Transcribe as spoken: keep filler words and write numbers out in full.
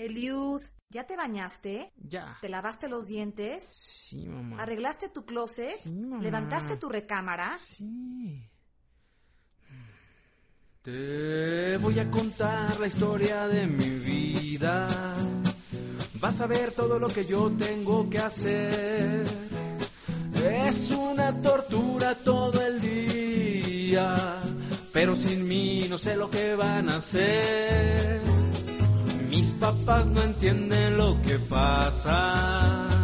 Eliud, ¿ya te bañaste? Ya. ¿Te lavaste los dientes? Sí, mamá. ¿Arreglaste tu closet? Sí, mamá. ¿Levantaste tu recámara? Sí. Te voy a contar la historia de mi vida. Vas a ver todo lo que yo tengo que hacer. Es una tortura todo el día, pero sin mí no sé lo que van a hacer. Mis papás no entienden lo que pasa.